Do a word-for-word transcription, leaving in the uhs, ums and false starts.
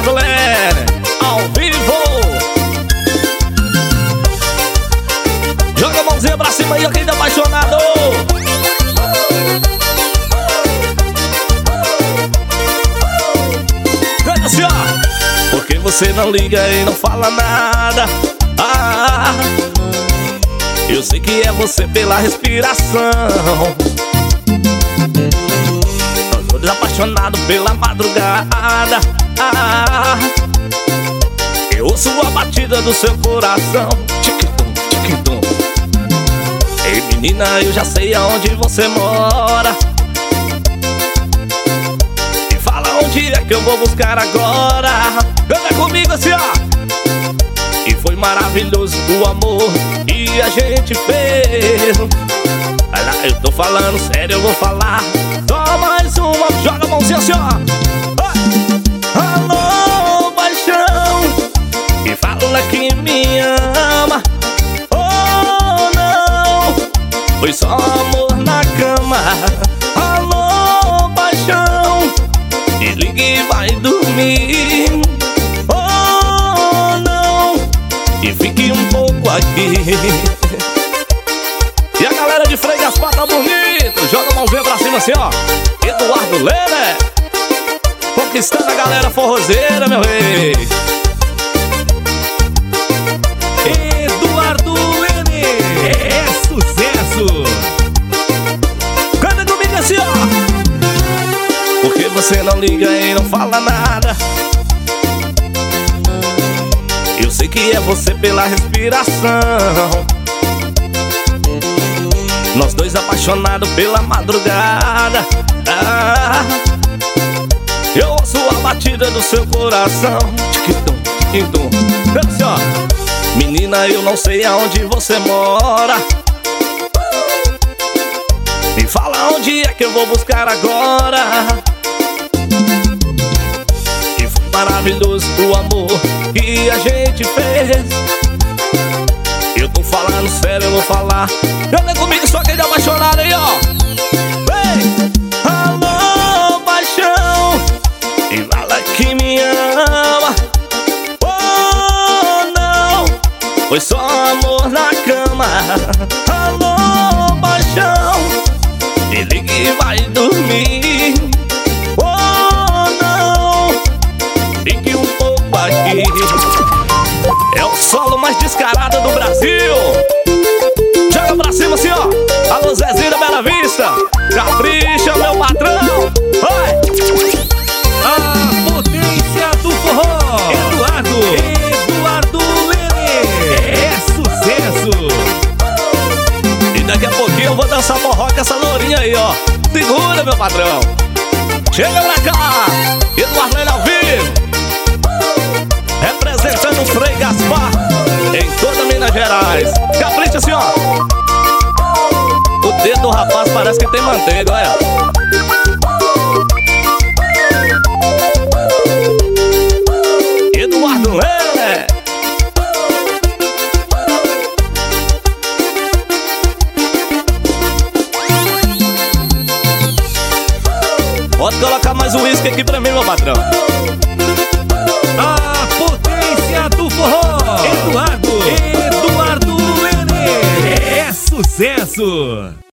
Eduardo Lene, ao vivo. Joga a mãozinha pra cima aí, quem tá apaixonado. Canta assim, ó. Porque você não liga e não fala nada. Ah, eu sei que é você pela respiração. Tô desapaixonado pela madrugada. Ah, eu ouço a batida do seu coração. Tiquitum, tiquitum. Ei, menina, eu já sei aonde você mora. E fala onde é que eu vou buscar agora. Canta comigo assim, ó. E foi maravilhoso o amor que a gente fez. Olha lá, eu tô falando sério, eu vou falar. Só mais uma, joga a mãozinha assim, ó. Alô, paixão, e fala que me ama. Oh, não, foi só amor na cama. Alô, paixão, desligue e vai dormir. Oh, não, e fique um pouco aqui. E a galera de Frei Gaspar tá bonito. Joga a mãozinha pra cima assim, ó. Eduardo Lene, conquistando a galera forrozeira, meu rei. Eduardo Lene, é sucesso. Canta comigo assim, ó. Porque você não liga e não fala nada. Eu sei que é você pela respiração. Nós dois apaixonados pela madrugada. Ah, eu ouço a batida do seu coração. Tiquitum, tiquitum. Assim, ó. Menina, eu não sei aonde você mora. Me fala onde é que eu vou buscar agora. E foi maravilhoso o amor que a gente fez. Eu tô falando sério, eu vou falar. Canta comigo, só quem tá apaixonado aí, ó. Ei! Alô, paixão, e fala que me ama. Oh, não, foi só amor na cama. Alô, paixão, desligue e vai dormir. Oh, não, fique um pouco aqui. É o solo mais descarado do Brasil. Joga pra cima assim, ó. Alô, Zezinho da Bela Vista. Capricha, meu patrão. Vai! A potência do forró. Eduardo, Eduardo Lene, é sucesso. E daqui a pouquinho eu vou dançar forró com essa lourinha aí, ó. Segura, meu patrão. Chega pra cá. Eduardo Lene ao vivo, representando o Frei Gaspar em toda Minas Gerais. Capricha assim, ó. O dedo do rapaz parece que tem manteiga, olha. Eduardo Lene. Pode colocar mais um uísque aqui pra mim, meu patrão. A potência do forró. Eduardo, Eduardo Lene, é sucesso.